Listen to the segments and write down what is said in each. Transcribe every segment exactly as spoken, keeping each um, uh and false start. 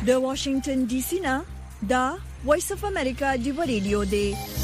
د واشنگټن ډي سي نه دا وایس اف امریکا دی ریډیو دی.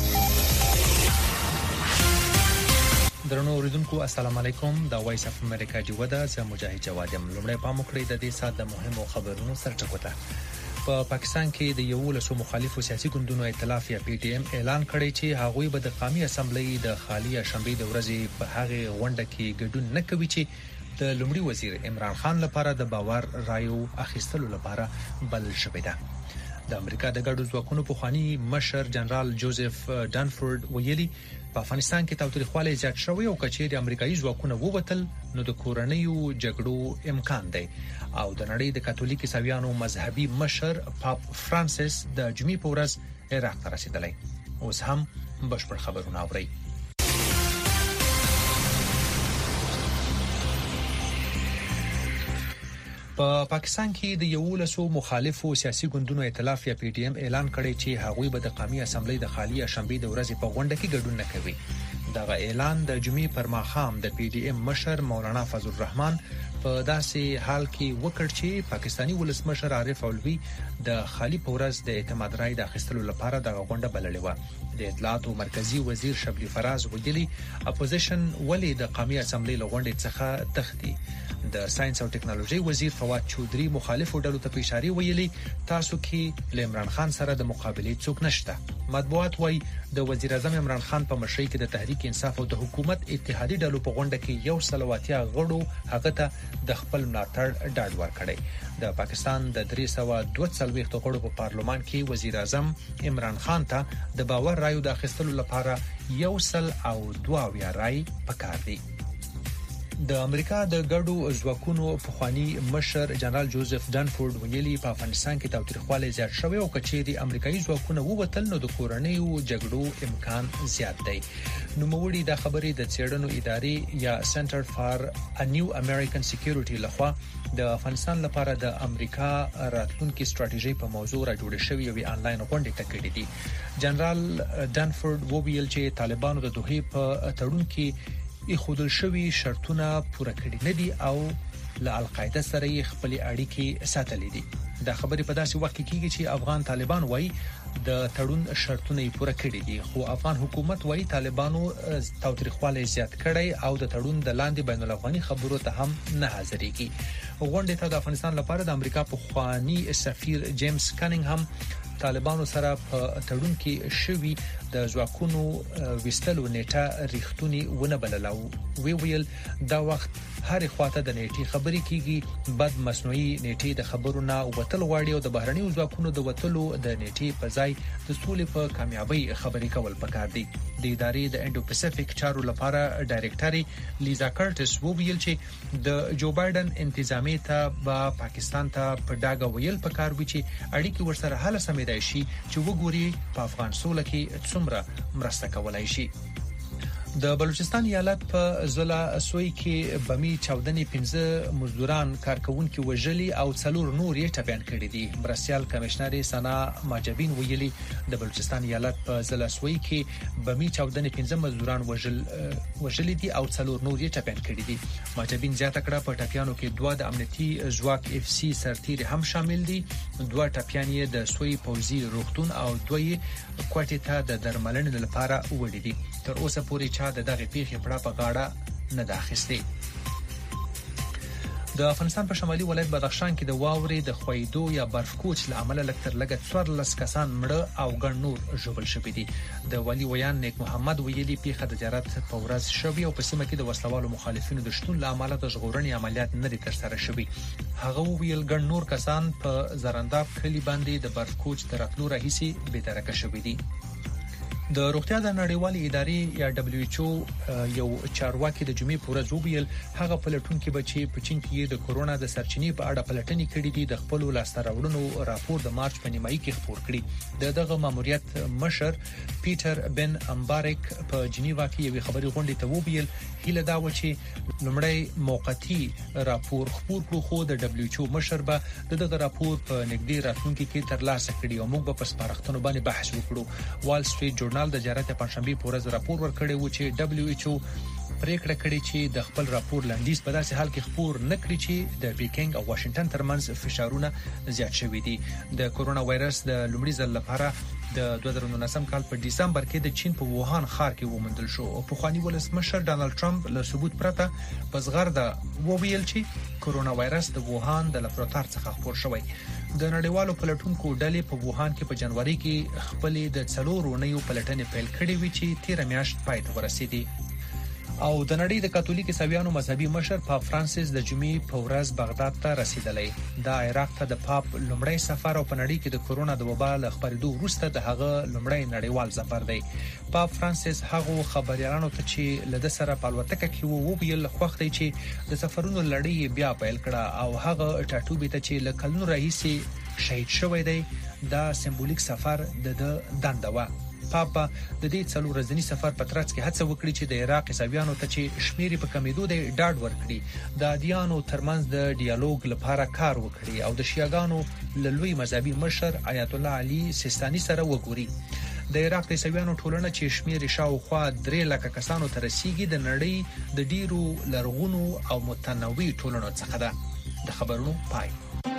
درنو اوریدونکو السلام علیکم. دا وایس اف امریکا دی ودا زه مجاهد جواد یم. لومړی پام وکړئ د دې سات د مهمو خبرونو سرټکوته. په پا پاکستان کې د یو لسو مخالفو سیاسي ګوندونو ائتلاف یا پی ټی ایم اعلان کړی چې هغوی به د قومي اسمبلی د خالی شنبې د ورځې په هغه غونډه کې ګډون نه کوي چې د لومړي وزیر عمران خان لپاره د باور رایو اخیستلو لپاره بل شوې ده. د امریکا د ګډو ځواکونو پخوانی مشر جنرال جوزف ډانفورد ویلي په افغانستان کې تاوتریخوالی زیات شوی او کچېرې امریکایي ځواکونه ووتل نو د کورنیو جګړو امکان دی. او د نړۍ د کاتولیک عیسویانو مذهبي مشر پاپ فرانسیس د جمعې په ورځ عراق ته رسیدلی. اوس هم بشپړ خبرونه اورئ. په پا پاکستان کې د یو لسو مخالفو سیاسي ګوندونو ائتلاف یا پی ټی ایم اعلان کړی چې هغوی به د قومي اسمبلی د خالی شنبې د ورځې په غونډه کې ګډون نه کوي. دغه اعلان د جمعې پر ماښام د پی ټی ایم مشر مولانا فضل الرحمن په داسې حال کې وکړ چې پاکستانی ولسمشر عارف علوي د خالی په ورځ د اعتماد رای د اخیستلو لپاره دغه غونډه بللې و. د اطلاعاتو مرکزی وزیر شبلی فراز ویلي اپوزیشن ولې د قومي اسمبلی له غونډې څخه تختی. د ساينس او ټیکنالوژي وزیر فواد چودري مخالفو ډلو ته په اشاره ویلي تاسو کې ل عمران خان سره د مقابله څوک نشته. مطبوعات وایي د وزیر اعظم عمران خان په مشرۍ کې د تحریک انصاف او د حکومت اتحادي ډلو په غونډه کې یو سلواتیا غړو هغه ته د خپل ملاتړ ډاډ ورکړی. د پاکستان د درې سوه دوه څلوېښت غړو په پارلمان کې وزیر اعظم عمران خان ته د باور رایو د اخیستلو لپاره یو سل او دوه اویا رای پکار دي. د امریکا د ګډو ځواکونو پخوانی مشر جنرال جوزف ډانفورد ویلي په افغانستان کې تاوتریخوالی زیات شوی او کچېرې امریکایي ځواکونه ووتل نو د کورنیو جګړو امکان زیات دی. نوموړي دا خبرې د څېړنو ادارې یا سنټر فار ا نیو امریکن سکیورټي لخوا د افغانستان لپاره د امریکا راتلونکي ستراتیژي په موضوع را جوړ شوی یو آنلاین غونډه ته کړې دي. جنرال ډانفورد وویل چې طالبانو د دوحې په تړون کې ای خودل شوی شرطونه پوره کړی نه دي او له القاعده سره یې خپل اړیکې ساتلې دي. دا خبرې په داسې وخت کې کیږي چې افغان طالبان وایي د تړون شرطونه یې پوره کړی دي خو افغان حکومت وایي طالبانو تاوتریخوالی زیات کړی او د تړون د لاندې بین الافغاني خبرو ته هم نه حاضرېږي. غونډې ته د افغانستان لپاره د امریکا پخوانی سفیر جیمز کانینګهم طالبانو سره په تړون کې شوی د ځواکونو وستلو نیټه ریښتونی ونه بللو. وی ویل دا وخت هر خواته د نیټي خبرې کیږي بد مصنوعي نیټي د خبرونه وتل غواړي او د بهرنیو ځواکونو د وتلو د نیټي په ځای د سولې په کامیابی خبرې کول پکار دي. د ادارې د انډو پیسفیک چارو لپاره ډایریکټري لیزا کارټس وویل چې د جو بایدن انتظامی ته با پاکستان ته په ډاګه ویل پکار وي چې اړیکې ورسره حل سمېدای شي چې وګوري په افغان سوله کې څومره مرسته کولای شي. د بلوچستان ایالت په زلا سوی کې بمی چاودنې پنځه مزدوران کارکونکو وژلي او څلور نور یې ټپيان کړي دي. مرستيال کمشنر سنا ماجبین ویلي د بلوچستان ایالت په زلا سوی کې بمی چاودنې پنځه مزدوران وژل وژلي دي او څلور نور یې ټپيان کړي دي. ماجبین زیاته کړه په ټپيانو کې دوه د امنیتي ځواک اف سی سرتیر هم شامل دي. دوه ټپيان یې د سوی پوزي روغتون او دوه یې کوټې ته د درملنې لپاره وړي دي. تر اوسه پورې د دغه پیښې پړه په غاړه نه داخستي. د افغانستان په شمالي ولایت بدخشان کې د واورې د خویدو یا برف کوچ لامل لکتر لګت څوارلس کسان مړه او ګڼ نور ژوبل شوي دي. د ولی ویان نیک محمد ویلي پیښه د جرات په ورځ شوی او په سیمه کې د وسلوالو مخالفینو د شتون لامل د ژغورنې عملیات نه دي ترسره شوي. هغه ویل ګڼ نور کسان په زرنداب کلی باندې د برف کوچ تر راتلو راهیسي بې درکه شوي دي. د روغتیا د نړیوالې ادارې یا دبليو ایچ او یو چارواکي د جمعې پورز ویل هغه پلټون کې بچي په چین کې د کورونا د سرچینې په اړه پلټنې کړې دي. د خپل لاستراوړنو راپور د مارچ په نیمایي کې خپور کړی. د دغه ماموریت مشر پیټر بن امبارک په جنیوا کې یو خبري غونډه ته ویل هیله دا و چې لومړی موقتی راپور خپور کړو خو د دبليو ایچ او مشر به دغه راپور په نږدې راتلونکي کې ترلاسه کړي او موږ به په سپارښتنو باندې بحث وکړو. وال سټریټ ژورنال د جرات پنځشنبه په ورځ راپور ورکړی و چې دبليو ایچ او پریکړه کړې چې د خپل راپور لنډیز په داسې حال کې خپور نکړي چې د بیکینګ او واشنگټن ترمنځ فشارونه زیات شوي دي. د کورونا وایرس د لومړي ځل لپاره د دوه زره نولسم کال په دسمبر کې د چین په ووهان ښار کې ومندل شو او په خواني ولسمشر ډانلډ ټرمپ له ثبوت پرته په زغرده وویل چې کورونا وایرس د ووهان د لابراتوار څخه خپور شوی. د نړیوالو پلټونکو ډلې په ووهان کې په جنوري کې خپل د څلور اونیو پلټنې پیل کړې وي چې تیر میاشت پای ته ورسېدې. او د نړۍ د کاتولیک عیسویانو مذهبي مشر پاپ فرانسیس د جمعې په ورځ بغداد ته رسیدلی. دا عراق ته د پاپ لومړی سفر او په نړۍ کې د کورونا د وبا له خپرېدو وروسته د هغه لومړی نړیوال سفر دی. پاپ فرانسیس هغه خبريالانو ته چې له د سره په الوتکه کې وو ویل خوښ دی چې د سفرونو لړۍ بیا پیل کړه او هغه ټاټوبې ته چې له کلونو راهیسې شهید شوی دی دا سمبولیک سفر د دنده و. پاپا د دې څلور ورځني سفر په ترڅ کې هڅه وکړي چې د عراق عیسویانو ته چې شمیر په کمیدو دی ډاډ ورکړي د ادیانو ترمنځ د ډیالوګ لپاره کار وکړي او د شیعاګانو لوی مذهبي مشر آیت الله علي سیستاني سره وګوري. د عراق عیسویانو ټولنه چې شمیر شاوخوا درې لکه کسانو ته رسیدي د نړۍ د ډیرو لرغونو او متنوع ټولنو څخه ده. د خبرونو پای.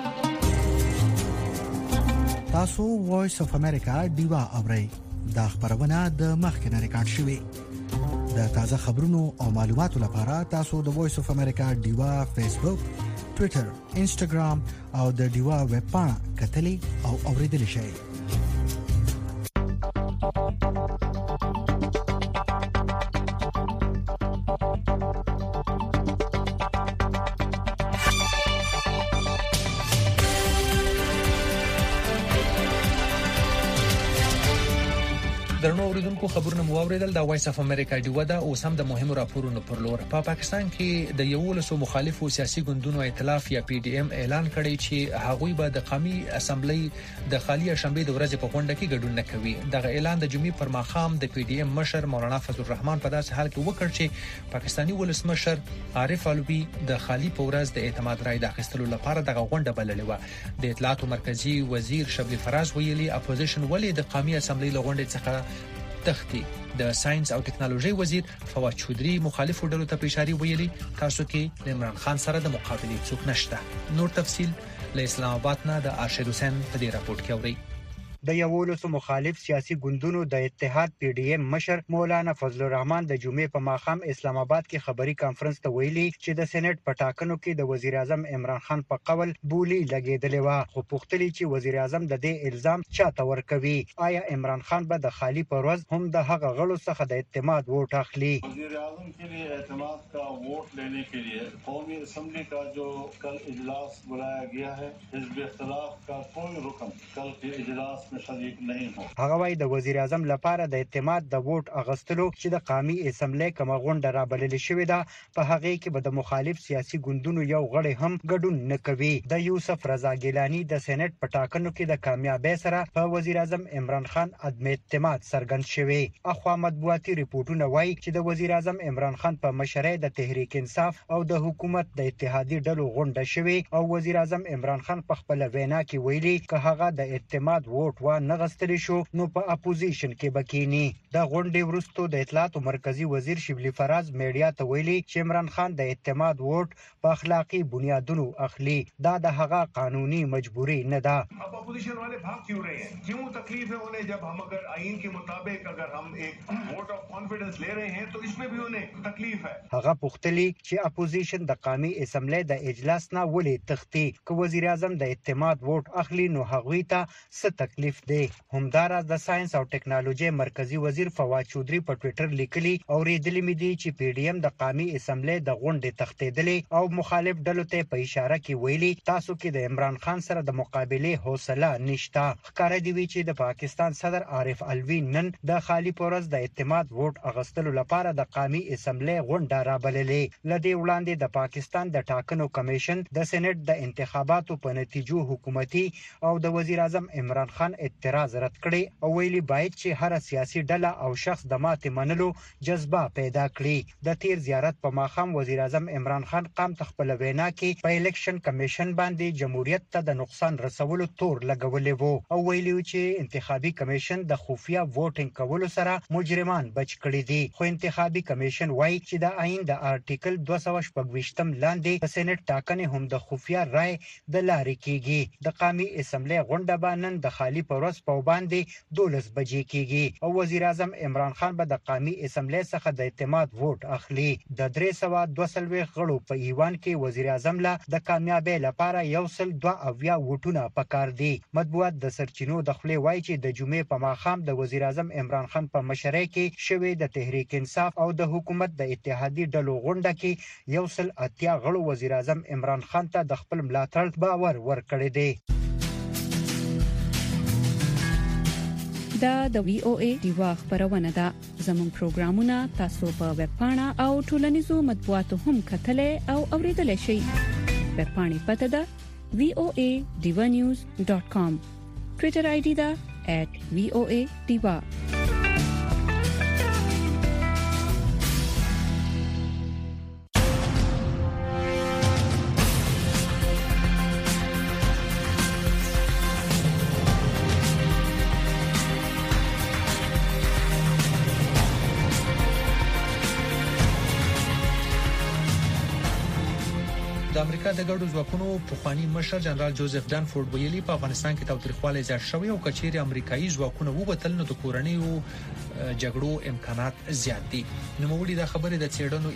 تاسو وایس اف امریکا دیوا اورئ. دا خبرونه د مخکنه ریکارډ شوې. د تازه خبرونو او معلوماتو لپاره تاسو د وایس اف امریکا دیوا فیسبوک، ټوئیټر، انسټاګرام او د دیوا ویب پاڼه کتلی او اوریدلی شئ. درنو اوریدونکو خبرونه مو اوریدل د وایس اف امریکا دی ودا او سم د مهمو راپورونو پر لور. په پا پاکستان کې د یولسو مخالفو سیاسي ګوندونو ائتلاف یا پی ډی ایم اعلان کړی چې هغوی به د قومي اسمبلی د خالی شنبه د ورځې په غونډه کې ګډون نه کوي. دغه اعلان د جمعې پر ماښام د پی ډی ایم مشر مولانا فضل الرحمن په داسې حال کې وکړ چې پاکستاني ولسمشر عارف علوي د خالی په ورځ د اعتماد رائے د اخیستلو لپاره دغه غونډه بللې و. د اطلاعات مرکزی وزیر شبلی فراز ویلي اپوزیشن ولې د قومي اسمبلی لغونډې څخه تختی. د ساينس او ټکنالوژي وزیر فواد چودري مخالفو ډلو ته اشاره ویلي تاسو کې د عمران خان سره د مقابلې څوک نشته. نور تفصيل له اسلام آباد نه د ارشد حسین په دې راپورټ کې اوري. د یولسو مخالف سیاسي ګوندونو د اتحاد پی ډی ایم مشر مولانا فضل الرحمن د جمعې په ماښام اسلام آباد کې خبري کانفرنس ته ویلي چې د سېنات په ټاکنو کې د وزیر اعظم عمران خان په قول بولی لګیدلې و، خو پوښتنه چې وزیر اعظم د دې الزام چاته ورکوي. آیا عمران خان به د خالی پروز هم د هغه غړو څخه د اعتماد ووټ اخلي؟ وزیر اعظم के लिए اعتماد का वोट लेने के लिए कौमी असेंबली का जो कल इजलास बुलाया गया है, हिज़्ब इख्तिलाफ का कोई रुकन कल के इजलास هغه وايي د وزیر اعظم لپاره د اعتماد د ووټ اغستلو چې د قومي اسمبلی کوم غونډه را بلل شوې ده په هغه کې به د مخالف سیاسي ګوندونو یو غړی هم ګډون نه کوي. د یوسف رضا ګیلانی د سېنات په ټاکنو کې د کامیابی سره په وزیر اعظم عمران خان عدم اعتماد څرګند شوی. اخوا مطبوعاتي ریپورتونه وایي چې د وزیر اعظم عمران خان په مشرۍ د تحریک انصاف او د حکومت د اتحادی ډلو غونډه شوی او وزیر اعظم عمران خان په خپل وینا کې ویلي چې هغه د اعتماد ووټ و نه غستلی شو نو په اپوزیشن کې بکینی. د غونډې وروسته د اطلاعات مرکزی وزیر شبلی فراز میډیا ته ویلي چې عمران خان د اعتماد ووټ په اخلاقی بنیادونو اخلي. دا د هغه قانوني مجبوری نه ده. अब अपोजिशन वाले भाग क्यों रहे हैं? क्यों तकलीफ है उन्हें जब हम अगर आईन के मुताबिक अगर हम एक वोट ऑफ कॉन्फिडेंस ले रहे हैं तो इसमें भी उन्हें तकलीफ है. هغه پوښتلی چې اپوزیشن د قومي اسمبلی د اجلاس نه ولې تختی که وزیر اعظم د اعتماد ووټ اخلي نو هغوی ته څه تکلیف دی. همداراز د ساينس او ټکنالوژي مرکزی وزیر فواد چودري په ټوئیټر لیکلي او ریډلی مې دي چې پی ډی ایم د قومي اسمبلی د غونډې تختیدلې او مخالف ډلو ته په اشاره کې ویلي تاسو کې د عمران خان سره د مقابله حوصله نشته. ښکارا دی چې د پاکستان صدر عارف علوي نن د خالی پورز د اعتماد ووټ اغستلو لپاره د قومي اسمبلی غونډه را بللې. لدې وړاندې د پاکستان د ټاکنو کمیشن د سېنات د انتخاباتو په نتیجو حکومتي او د وزیر اعظم عمران خان خان اعتراض رد کړي او ویلي باید چې هر سیاسي ډله او شخص د ماتې منلو جذبه پیدا کړي. د تیر زیارت په ماښام وزیر اعظم عمران خان قام ته خپل وینا کې په الیکشن کمیشن باندې جمهوریت ته د نقصان رسولو تور لګولې وو او ویلي چې انتخابي کمیشن د خفیه ووټینګ کولو سره مجرمان بچ کړي دي. خو انتخابي کمیشن وایي چې د آئین د آرټیکل دوه سوه شپږویشتم لاندې د سېنات ټاکنې هم د خفیه رای د لارې کیږي. د قومي اسمبلی غونډه به نن د خالی په ورځ په باندې دولس بجې کیږي او وزیر اعظم عمران خان به د قومي اسمبلی څخه د اعتماد ووټ اخلي. د درې سوه دوه څلوېښت غړو په ایوان کې وزیر اعظم له د کامیابۍ لپاره یو سل دوه اویا ووټونه پکار دي. مطبوعات د سرچینو د خولې وایي چې د جمعې په ماښام د وزیر اعظم عمران خان په مشرۍ کې شوې د تحریک انصاف او د حکومت د اتحادي ډلو غونډه کې یو سل اتیا غړو وزیر اعظم عمران خان ته د خپل ملاتړ باور ورکړی دی. دا د وی او ای دیوا خبرونه ده. زموږ پروګرامونه تاسو په ویب پاڼه او ټولنیزو مطبوعاتو هم کتلای او اوریدلای شئ. ویب پاڼې پته ده وی او ای دیوا نیوز ډاٹ کام. ټوئیټر آی ډي ده ایٹ وی او ای دیوا. د امریکا د ګډو ځواکونو پخوانی مشر جنرال جوزف ډانفورد ویلي په افغانستان کې تاوتریخوالی زیات شوی او کچېری امریکایي ځواکونه وبتل نو د کورنیو جګړو امکانات زیات دي. نوموړي د خبرې د څېړنو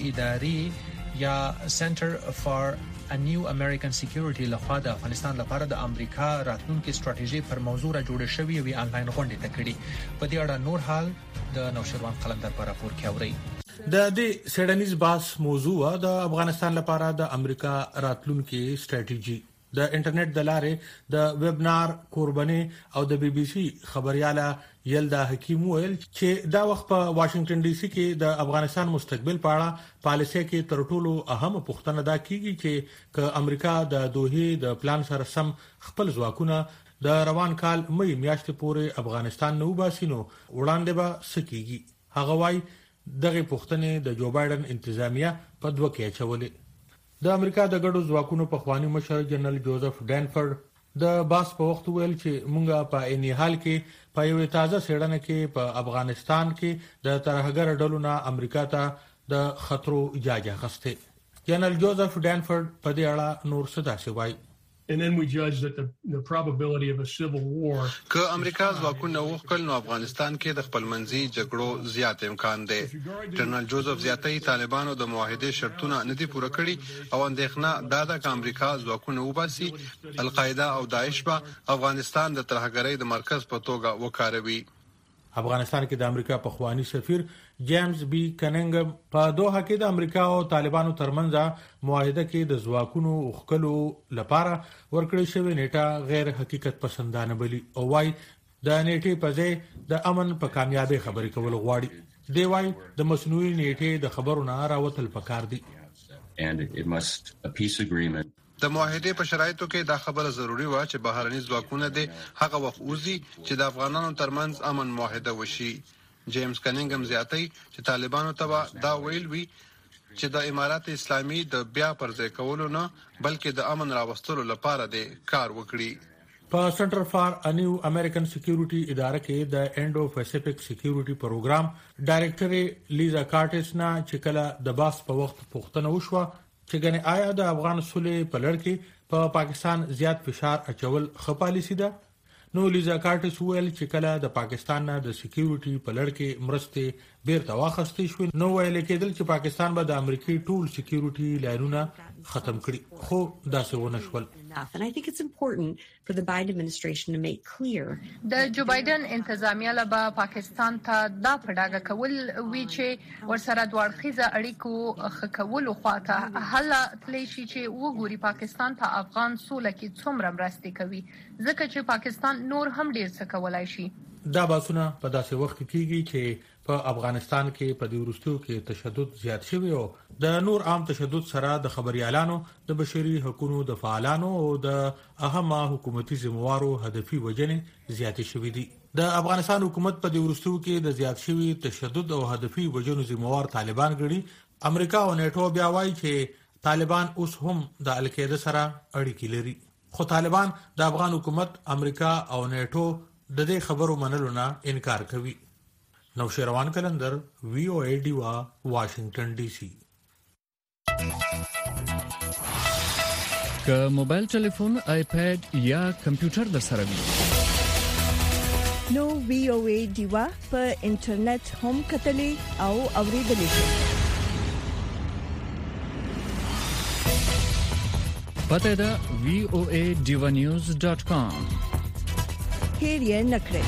ادارې یا سنټر فار ا نیو امریکن سکیورټي لخوا د افغانستان لپاره د امریکا راتلونکي ستراتیژي پر موضوع را جوړه شوې وی انلاین غونډه تکړي. په دې اړه نور حال د نوشروان قلندر پر راپور کې اوري. د دې سیډنیز باس موضوع د افغانستان لپاره د امریکا راتلونکي ستراتیژي د انټرنیټ د لارې د ویبنار قرباني او د بي بي سي خبرياله یلدا حکیم ویل چې دا وخت په واشنگټن ډي سي کې د افغانستان مستقبل په اړه پالیسي کې تر ټولو اهم پوښتنه دا کیږي چې ک امریکا د دوه د پلان سره سم خپل ځواکونه د روان کال مې میاشتې پورې افغانستان نو باسینو وړاندې به سکیږي. هغه وايي دغه پوښتنې د جو بایدن انتظامیه په دوه کې چولې. د امریکا د ګډو ځواکونو په خواني مشر جنرال جوزف ډانفورد د باس په وخت ویل چې مونږه په اني حال کې په یو تازه سیډنه کې په افغانستان کې د ترهګر ډلو نه امریکا ته د خطرو اجازه غسته. جنرال جوزف ډانفورد په دې اړه نور څه داسې وایي. And then we judge that the, the probability of a civil war. که امریکا ځواکونه وکړ نو افغانستان کې د خپلمنځي جګړو زیات امکان دی. جنرال جوزف زیاتې طالبانو د معاهده شرطونه نه دي پوره کړي او اندېښنه دا ده چې امریکا ځواکونه وباسي القاعده او داعش به افغانستان د ترهګرۍ د مرکز په توګه وکاروي. افغانستان کې د امریکا په خواني سفیر جیمز بی کننګم په دوحه کې د امریکا او طالبانو ترمنځ معاهده کې د ځواکونو وکړلو لپاره ورکړې شوې نیټه غیر حقیقت پسندانه بلی او وايي د نیټې په ځای د امن په کامیابی خبرې کول غواړي. دی وايي د مصنوعي نیټې د خبرو نه راوتل پکار دي. And it must a peace agreement د معاهده په شرایطو کې دا خبره ضروری و چې بهرني ځواکونه د هغه وخت اوزي چې د افغانانو ترمنځ امن معاهده وشي. جیمز کننګم زیاتې چې طالبانو ته دا ویل وی چې د امارات اسلامي د بیا پرځای کولو نه بلکې د امن راوستلو لپاره د کار وکړي. په سنټر فار ا نیو امریکن سکیورټي اداره کې د انډو پیسفیک سکیورټي پروګرام ډایریکټر لیزا کارټس نه چې کله د باس په وخت پوښتنه وشوه چې ګنې آیا د افغان صلح په لړ کې په پا پاکستان زیات فشار اچول ښه پالیسي ده. نو لیزا کارټس ویل چې کله د پاکستان نه د سکیورټي په لړ کې مرستې بیرته واخیستې شوې نو ویل کېدل چې پاکستان به د امریکای ټول سکیورټي لاینونه ختم کړي خو دا څه ونه شول. And I think it's important for the Biden administration to make clear د جو بایدن انتظامیه لبا پاکستان ته دا پړاګه کول وی چې ورسره دوړخیزه اړیکو خکول خواته حل تلی شي چې وګوري پاکستان ته افغان سوله کې څومره مرستې کوي ځکه چې پاکستان نور هم ډیر څه کولای شي. دا باسونه په داسې وخت کې کیږي چې په افغانستان کې په دې وروستیو کې تشدد زیات شوی او د نور عام تشدد سره د خبريالانو د بشري حقوقو د فعالانو او د اهمه حکومتي ذمہوارو هدفي وجنې زیات شوې دي. د افغانستان حکومت په دې وروستیو کې د زیات شوی تشدد او هدفي وجنو ذمہوار طالبان ګڼي. امریکا او نیټو بیا وایي چې طالبان اوس هم د القاعده سره اړیکې لري. خو طالبان د افغان حکومت، امریکا او نیټو د دې خبرو منلو نه انکار کوي. نوشیروان کلندر، وی او ای ډیوا، واشنگټن ډي سي. که موبایل ټلیفون، آیپاد یا کمپیوټر در سره وي نو وی او ای ډیوا په انټرنیټ هم کتلې او اوریدلې شي. پته دا وی او ای ډیوا نیوز ډاٹ کام. هیر یې نکړئ.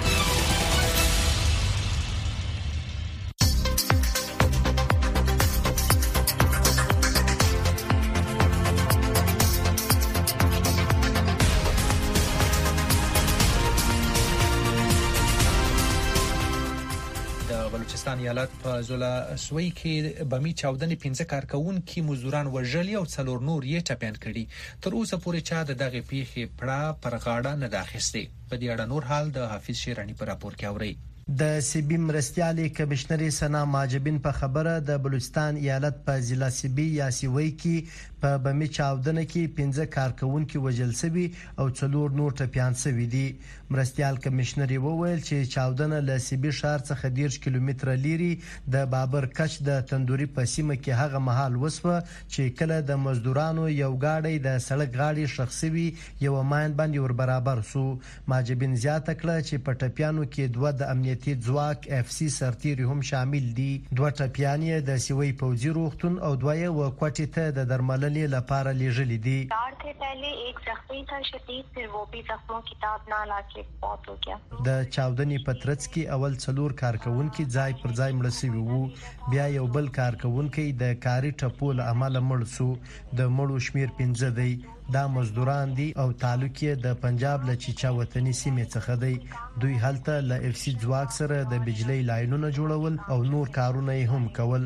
بلوچستان ایالت په زولا سوي کې بمی چاودنې پنځه کارکونکو مزدوران وژلي او څلور نور یې ټپيان کړي. تر اوسه پورې چا د دغه پیښې پړه پر غاړه نه داخسته. په دې اړه نور حال د حافظ شیرانی پر راپور کې اوري. د سیبی مرستیالي کمشنري سنا ماجبین په خبره د بلوچستان ایالت په ضلع سیبی یا سیوي کې په بمی چاودنه کې پنځه کارکونکو وژل شوي او څلور نور ټپيان شوي دي. مرستیال کمشنري وویل چې چاودنه له سیبی ښار څخه ډیر کیلومتره لري د بابر کچ د تندوري په سیمه کې هغه محل وسوه چې کله د مزدورانو یو گاډي د سړک غاړي شخصي یو ماین باندې ور برابر سو. ماجبین زیاته کړه چې په ټپيانو کې دوه د امنیتي ځواک اف سی سرتیری هم شامل دي. دوه ټپيان د سیوي پوځي روغتون او دوه و کوټې ته د درملنې لپاره لیږلي دي. चार थे पहले एक जख्मी था शदीद, फिर वो भी जख्मों की ताब ना लाके फौत हो गया. د چاودنې پترڅ کې اول څلور کارکونکو ځای پر ځای مړ شوي وو. بیا یو بل کارکونکو د کاری ټپو له امله مړ شو. د مړو شمیر پنځه دی. دا مزدوران دي او تعلق یې د پنجاب له چیچا وطني سیمې څخه دی. دوی هلته له اف سی ځواک سره د بجلی لاینونو جوړول او نور کارونه هم کول.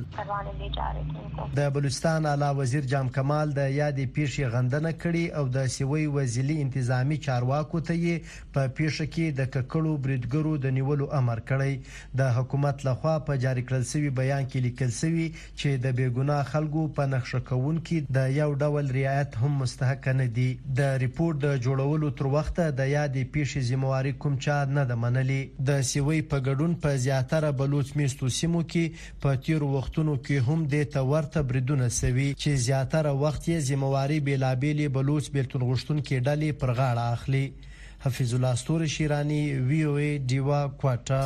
د بلوچستان اعلی وزیر جام کمال د یادې پیښې غندنه کړې او د سیوي وزیري انتظامی چارواکو ته یې په پیښه کې د ککړو بریدګرو د نیولو امر کړی. د حکومت لخوا په جاری کړل شوی بیان کې لیکل شوی چې د بیګناه خلکو په نقشه کونکو د یو ډول رعایت هم مستحق نه دي. د ریپورت د جوړولو تر وخته د یادې پیښې ذمہواری کوم چا نه د منلي. د سیوي په ګډون په زیاتره بلوچ میستو سیمو کې په تیر وختونو کې هم د تورته بریدونه سوي چې زیاتره وخت یې ذمہواری بیلابېلې بلوچ بیلتون غشتون کې ډلې پر غاړه اخلي. حفیظ الله ستوري شیرانی، وی او ای ډیوا کوټا.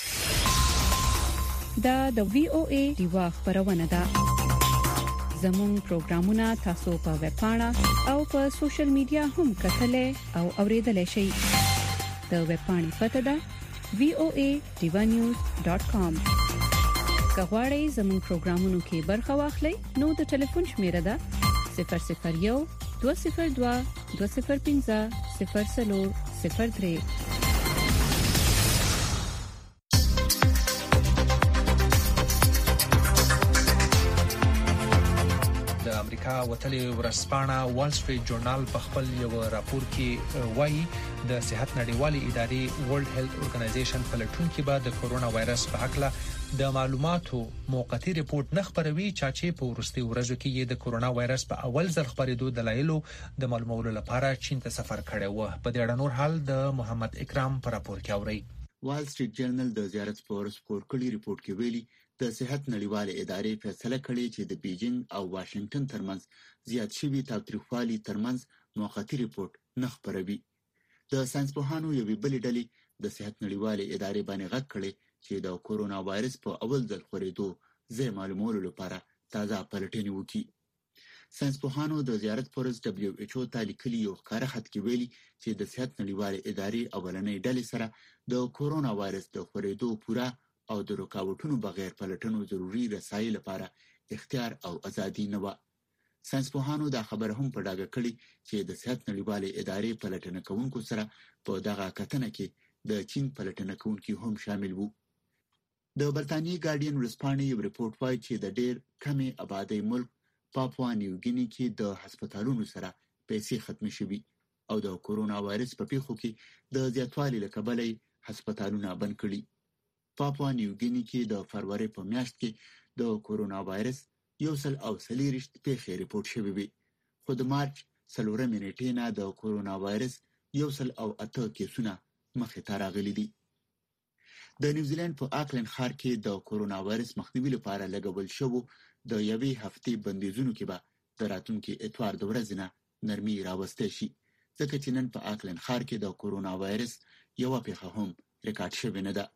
دا د وی او ای ډیوا خبرونه ده. زموږ پروګرامونه تاسو په ویب پاڼه او په سوشل میډیا هم کتلای او اوریدلای شئ. د ویب پاڼې پته ده وی او ای ډیوا نیوز ډاٹ کام. که غواړئ زموږ پروګرامونو کې برخه واخلئ نو د ټلیفون شمیره ده صفر صفر یو دوه صفر دوه دوه صفر پنځه صفر څلور صفر درې. امریکا وتلي ورځپاڼه وال سټریټ جورنال په خپل یو راپور کې وایي د صحت نړیوالې ادارې ورلد هیلث اورګنایزیشن په لټون کې بعد د کورونا وایرس په حق د معلوماتو موقتی ریپورت نه خبروي چې په ورستي ورځو کې د کورونا وایرس په اول ځل خبرېدو دلایلو د معلومولو لپاره چین ته سفر کړی و. په دې اړه نور حال د محمد اکرام پر راپور کې اوري. وال سټریټ جورنال د زیارت پر سپور کړي ریپورت کې ویلي د صحت نړیوالې ادارې فیصله کړې چې د بیجینګ او واشنگټن ترمنځ زیات شوي تاوتریخوالي ترمنځ موقتی ریپورت نه خبروي. د ساينسپوهانو یوې بلې ډلې د صحت نړیوالې ادارې باندې غږ کړی چې د کورونا وایرس په اول ځل خورېدو ځای معلومولو لپاره تازه پلټنې وکړي. ساينسپوهانو د زیارت پرز دبليو ایچ او ته لیکلي یو ښکاره خط کې ویلي چې د صحت نړیوالې ادارې اولنۍ ډلې سره د کورونا وایرس د خورېدو پوره او د رکاوټونو بغیر پلټنو ضروري رسایي لپاره اختیار او ازادي نه و. ساينسپوهانو دا خبره هم په ډاګه کړې چې د صحت نړیوالې ادارې پلټنه کوونکو سره په دغه کتنه کې د چین پلټنه کوونکي هم شامل وو. د برتانیې ګارډین ورځپاڼې یو ریپورت وایي چې د ډېر کمې آبادۍ ملک پاپوا نیو ګینی کې د هسپتالونو سره پیسې ختم شوي او د کورونا وایرس په پیښو کې د زیاتوالي له کبله هسپتالونه بند کړي. پاپوا نیو ګینی کې د فروری په میاشت کې د کورونا وایرس یو سل او څلېرویشت پیښې ریپورټ شوې وي، خو د مارچ څلورمې نیټې نه د کورونا وایرس یو سل او اته کیسونه مخې ته راغلي دي. د نیوزیلند په آکلند ښار کې د کورونا وایرس مخنیوي لپاره لګول شوو د یوې هفتې بندیزونو کې به د راتلونکي اتوار د ورځې نه نرمي راوستی شي، ځکه چې نن په آکلند ښار کې د کورونا وایرس یوه پیښه هم ریکارډ شوې نه ده.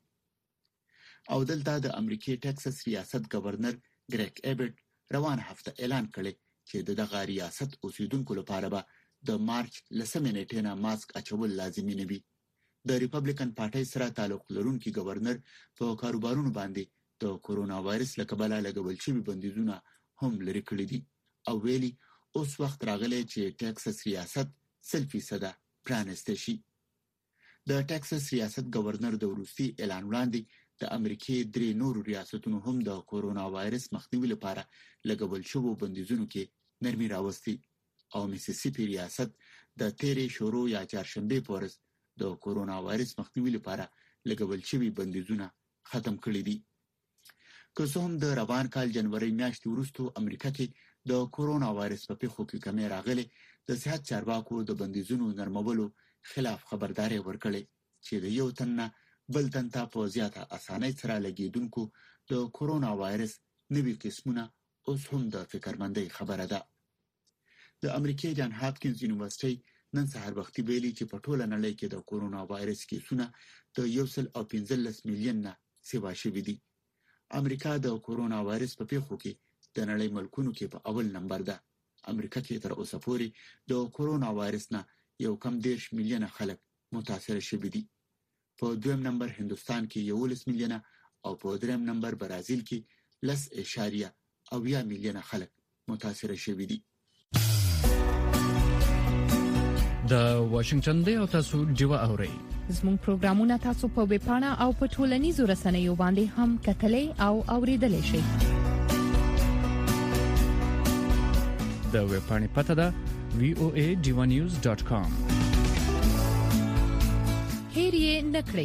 او دلته د امریکې ټکساس ریاست گورنر ګریګ ایبټ روانه هفته اعلان کړی چې د دغه ریاست اوسیدونکو لپاره به د مارچ لسمې نیټې نه ماسک اچول لازمي نه وي. د ریپبلیکن پارټۍ سره تعلق لرونکي گورنر په کاروبارونو باندې د کورونا وایرس له کبله لګول شوي بندیزونه هم لرې کړي دي او ویلي اوس وخت راغلی چې ټکساس ریاست سل فیصده پرانستی شي. د ټکساس ریاست گورنر د وروستي اعلان وړاندې د امریکې درې نورو ریاستونو هم د کورونا وایرس مخنیوي لپاره لګول شوو بندیزونو کې نرمي راوستي او میسیسیپي ریاست د تیرې شروع یا چهارشنبې په ورځ د کورونا وایرس مخنیوي لپاره لګول شوي بندیزونه ختم کړي دي. که څه هم د روان کال جنوري میاشتې وروسته امریکا کې د کورونا وایرس په پیښو کې کمی راغلی، د صحت چارواکو د بندیزونو نرمولو خلاف خبرداري ورکړې چې د یو تن نه بل تن ته په زیاته اسانۍ سره لګیدونکو د کورونا وایرس نوي قسمونه اوس هم د فکرمندۍ خبره ده. د امریکې جان هاپکینز یونیورسيټي نن سهار وختي ویلي چې په ټوله نړۍ کې د کورونا وایرس کیسونه د یو سل او پنځلس میلیون نه سیوا شوي دي. امریکا د کورونا وایرس په پیښو کې د نړۍ ملکونو کې په اول نمبر ده. امریکا کې تر اوسه پورې د کورونا وایرس نه یو کم دیرش میلیونه خلک متاثر شوي دي. په دویم نمبر هندوستان کې یولس میلیونه او په دریم نمبر برازیل کې لس اشاریه اویا میلیونه خلک متاثر شوي دي. د واشنگټن دی او تاسو ډیوه اورئ. زموږ پروګرامونه تاسو په ویب پاڼه او په ټولنیزو رسنیو باندې هم کتلای او اوریدلای شئ. د ویب پاڼې پته ده وی او ای ډیوه نیوز ډاټ کام. هیر یې نکړئ.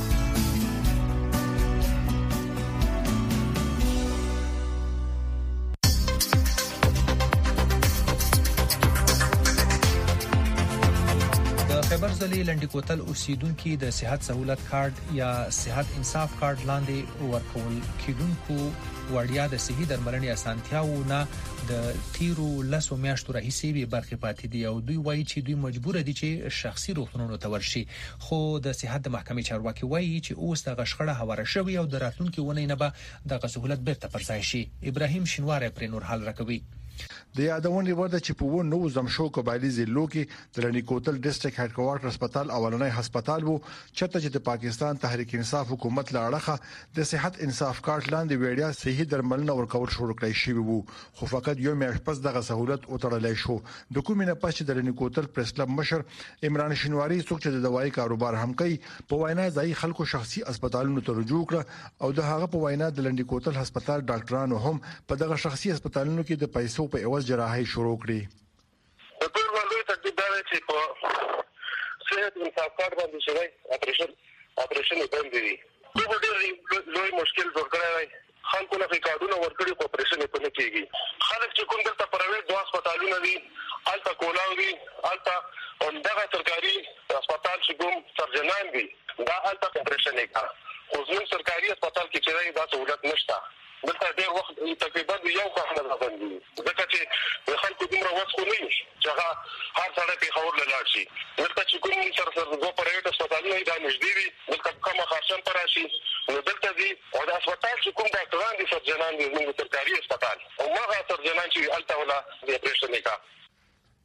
خیبر ضلعې لنډی کوتل اوسیدونکو د صحت سہولت کارت یا صحت انصاف کارت لاندې ورکول کیدونکو وړیا د صحي درملنې اسانتیاو نه د تیرو لسو میاشتو راهیسې به برخه پاتې دي او دوی وایي چې دوی مجبور دي چې شخصي روغتونونو ته ورشي، خو د صحت د محکمې چارواکي وایي چې اوس د غشخړه هواره شوی او د راتلونکو ونې نه به د سہولت بیرته پر ځای شي. ابراهیم شینواری پر نور حال راکوي. د یادونې ورده چې په و نو زمشو قبایلی ضلعو کې د لنډی کوتل ډیسټریکټ هډ کوارټر هسپتال اولنۍ هسپتال وو چته چې د پاکستان تحریک انصاف حکومت لاړه د صحت انصاف کارت لاندې ویډیا صحي درملنه ورکول شروع کړی شوی وو، خو فقط یو میاشت پس دغه سہولت وتړلای شو. د کومینه پس چې د لنډی کوتل پریس کلب مشر عمران شینواری څوک چې د دوايي کاروبار هم کوي په وینا ځای خلکو شخصي هسپتالونو ته رجوع کړ او د هغه په وینا د لنډی کوتل هسپتال ډاکټرانو هم په دغه شخصي هسپتالونو کې د پیسو په عوض جراحي شروع کړې. د ټول باندې تدبیر دا چې په صحت انصاف کارت باندې شوی اپریشن اپریشن باندې دی. نو ډېر لوی مشکل جوړ کړی دی. خلکو نه کارډونه ورکړي په اپریشن په نه کېږي. خلک چې کوم دلته پرایویټ دوه هسپتالونه دي الته کولاو دي الته دغه سرکاري هسپتال چې کوم سرجنان دي دا الته اپریشن یې کوي. خو زموږ سرکاري هسپتال کې چې دا سہولت نشته. دلته ډېر وخت تقریبا یو کال نه راځي ځکه چې خلکو دومره وخت خو نه وي چې هغه هر سړی پېښور له لاړ شي. دلته چې کوم سر سر دوه پرایویټ هسپتالونه دا نږدې دي دلته کومه خاصن پر راشي نو دلته دي او د هسپتال چې کوم ډاکټران دي سرجنان دي زموږ سرکاري هسپتال او هغه سرجنان چې الته ولا د اپریشن نه کا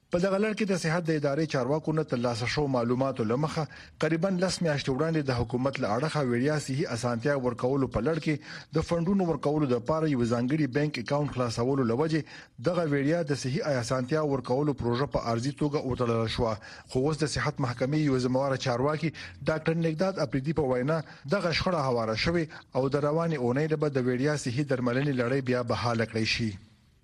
په دغه لړ کې د صحت د ادارې چارواکو نه ترلاسه شو معلوماتو لمخه قریبا لس میاشتې وړاندې د حکومت له اړخه وړیا صحي اسانتیا ورکولو په لړ کې د فندونو ورکولو لپاره یو ځانګړي بانک اکاونټ خلاصولو لوجه دغه وړیا د صحي اسانتیا ورکولو پروژه په ارزي توګه وټړل شو. خو اوس د صحت محکمې یو زمواره چارواکي ډاکټر نګداد اپریدي په وینا دغه شخړه هواره شوه او د رواني اونۍ به د وړیا صحي درملنې لړۍ بیا بحاله کړی شي.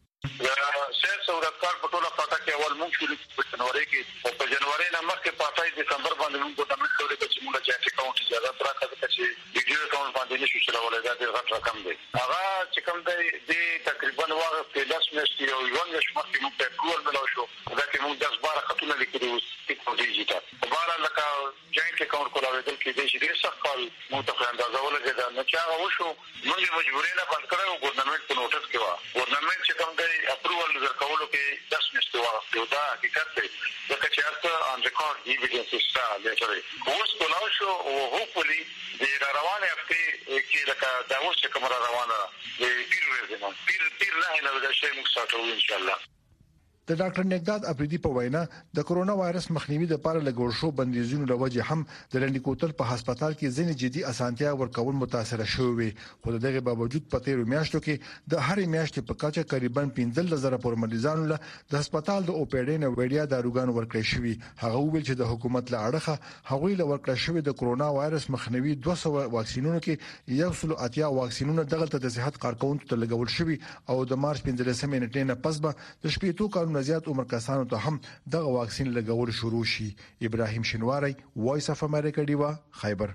په جنوري کې په جنوري نه مخکې په اټای دسمبر باندې موږ د امریکا د کچمولا جاټ اکاونټ اجازه راکړه چې ویډیو اکاونټ باندې نشو چلولای دا ډېر غټ رقم دی. هغه چې کوم دی د تقریبا واغ په لاس میاشتې او یو نه شمه کې موږ په کول ملو شو دا چې موږ د زبر خطونه لیکلي وو په ډیجیټل بار لکه جاینټ اکاونټ کولاویدل کې د شي ډېر سخت کال مو ته اندازه ولګیدا نه چې هغه وشو موږ مجبورې نه بند کړو ګورنمنت په نوټس کې وا ګورنمنت چې کوم دی اپروول ورکولو کې دس میاشتې واغ دا حقیقت دی ځکه چې هغه ان ریکارډ ایویډنس ستا لټري اوس کولاو شو او هوپفلی د روانه هفته کې لکه دا اوس چې کوم روانه د پیر ورځې پیر پیر نه نه د شی موږ ساتو ان شاء الله. د ډاکټر نګداد اپریدي په وینا د کرونا وایرس مخنیوي لپاره لګول شو بندیزونو لوجه هم د لنډی کوتل په هسپتال کې ځینې جدي اسانتیا ورکول متاثر شوی خو دغه باوجود په تیرو میاشتو کې د هرې میاشتې په کچه تقریبا پنځه زره پر مریضانو له د هسپتال د اوپیډین وړیا داروګان ورکړی شوی. هغه ویل چې د حکومت له اړخه هغوی له ورکړی شوی د کرونا وایرس مخنیوي دوه سوه واکسینونو کې یو سل اتیا واکسینونه دغه د صحت کارکونکو ته لګول شوی او د مارچ پنځلسمې نیټې نه پس به د شپږ کالونو زیات عمر کسانو ته هم دغه واکسین لګول شروع شي. ابراهیم شینواری وایس اف امریکا دیوا خیبر.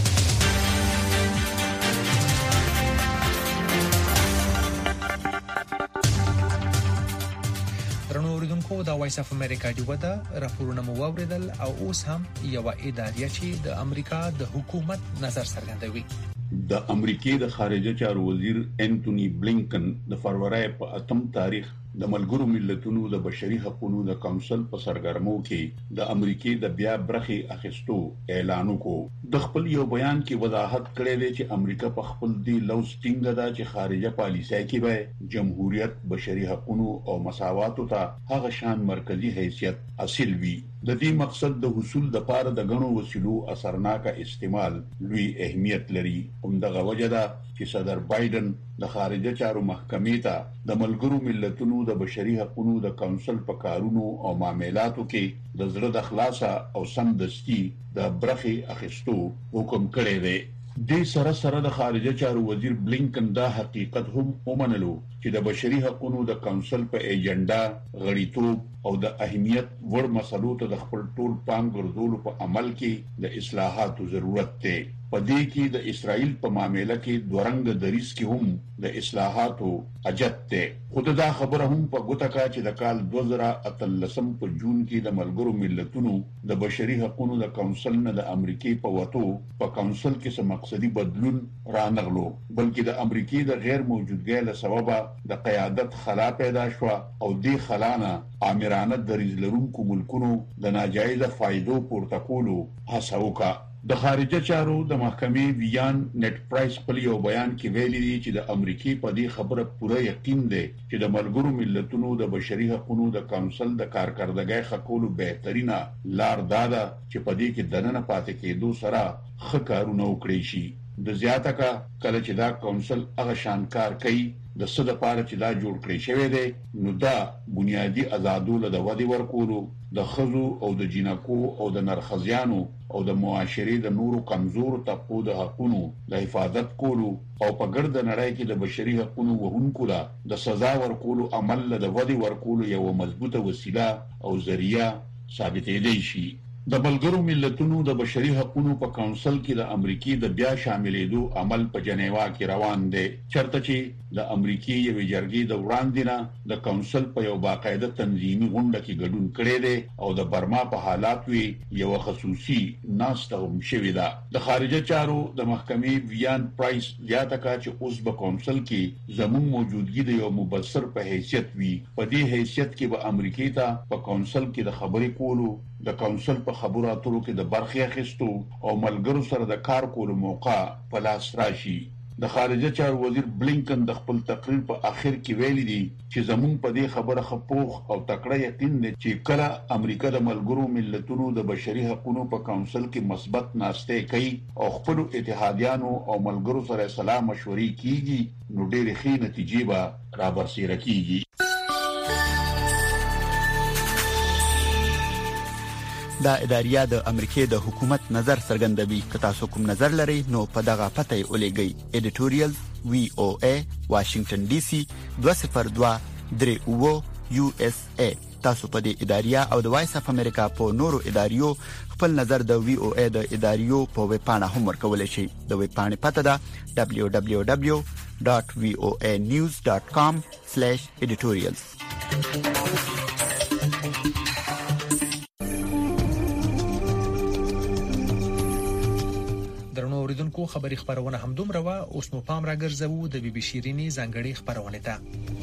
درنو اوریدونکو دا وایس اف امریکا دیوا دا راپورونه مو واوریدل او اوس هم یو ادارې چې د امریکا د حکومت نظر څرګندوي. د امریکای د خارجه چارو وزیر انټونی بلینکن د فروری په اتم تاریخ د ملګرو ملتونو د بشري حقوقو د کونسل په سرګرمو کې د امریکای د بیا برخې اخیستو اعلان وکړ. د خپل یو بیان کې وضاحت کړی دی چې امریکا په خپل دی لوستینګ دا چې خارجه پالیسي کې به جمهوریت بشري حقوقو او مساواتو ته هغه شان مرکزی حیثیت حاصل وي. د دې مقصد د حصول د پاره د غنو وسیلو اثرناک استعمال لوی اهمیت لري. همدغه وجه ده چې صدر بایدن د خارجه چارو محکمې ته د ملګرو ملتونو د بشري حقوقو د کونسل په کارونو او معاملاتو کې د زړه د خلاصه او سمدستي د برخې اخیستو حکم کړی دی. د سره سره د خارجه چارو وزیر بلینکن دا حقیقت هم ومنلو چې د بشري حقوقو د کونسل په ایجنډا غړیتوب او د اهمیت ور مسلو ته د خپل ټول پام ګرځولو په عمل کې د اصلاحاتو ضرورت دی. په دې کې د اسرائیل په معاملې کې دورنګ دریس کې هم د اصلاحاتو حاجت دی. خود دا خبره هم په ګوته کا چې د کال دوه زره اتلسم په جون کې د ملګرو ملتونو د بشري حقوقو د کونسل نه د امریکای په وټو په کونسل کې سم مقصدی بدلون رانغلو بلکې د امریکای د غیر موجودګۍ له سببه د قیادت خلا پیدا شو او دې خلانه آمرانه دریز لرونکو ملکونو د ناجایز فائدو پورته کولو هڅه وکړه. د خارجه چارو د محکمې ویان نت پرایس په یو بیان کې ویلي دي چې د امریکای په دې خبره پوره یقین دی چې د ملګرو ملتونو د بشري حقوقو د کونسل د کارکردګۍ خکولو بهترینه لار داده چې په دې کې دننه پاتې کېدو سره ښه کارونه وکړي شي. د زیاته کا کله چې دا کونسل هغه شانکار کوي د څه د پاره چې دا جوړ کړی شوی دی نو دا بنیادی آزادو له ودی ورکولو د خزو او د جنکو او د نرخزیانو او د معاشري د نورو کمزور طبقو د حقوقو د حفاظت کولو او په ګرد نړۍ کې د بشري حقوقو وهونکو لا د سزا ورکولو عمل له ودی ورکولو یو مضبوطه وسیله او ذریعہ ثابتې دی شي. د ملګرو ملتونو د بشري حقوقو په کونسل کې د امریکای د بیا شاملېدو عمل په جنیوا کې روان دی. چرته چې د امریکای یو جرګې د وړاندې د کونسل په یو باقاعده تنظیمي غونډه کې ګډون کړی دی او د برما په حالات وی یو خصوصي ناسته هم شوې ده. د خارجه چارو د محکمې ویان پرایس زیاته کا چې اوس په کونسل کې زموږ موجودګي د یو مبصر په حیثیت وی. په دې حیثیت کې به امریکای ته په کونسل کې د خبرې کولو د کونسل په خبرو اترو کې د برخې اخیستو او ملګرو سره د کار کولو موقع په لاس راشي. د خارجه چارو وزیر بلینکن د خپل تقریر په اخر کې ویلي دي چې زمون په دې خبره خپوخ او تکړه یقین دي چې کله امریکا د ملګرو ملتونو د بشري حقوقو په کونسل کې مثبت ناشته کوي او خپل اتحادیانو او ملګرو سره سلام مشورې کیږي نو ډېرې ښې نتیجې به رابرسېره کیږي. دا اداریه د امریکای د حکومت نظر څرګندوي. که تاسو کوم نظر لرئ نو په دغه پته یې ولېږئ. ایډیټوریال وی او ای واشنگټن ډي سي دوه صفر دوه درې اوه یو اس ای. تاسو په دې اداریه او د وایس اف امریکا په نورو اداریو خپل نظر د وی او ای د اداریو په ویب پاڼه هم ورکولی شئ. د ویب پاڼې پته ده دبلیو دبلیو دبلیو ډاټ وی او ای نیوز ډاټ کام سلیش ایډیټوریالز. اوریدونکو خبری خبرونه هم دومره وا اوس مو پام راګرځوو د بي بي شيريني ځانګړي خبرونه ته.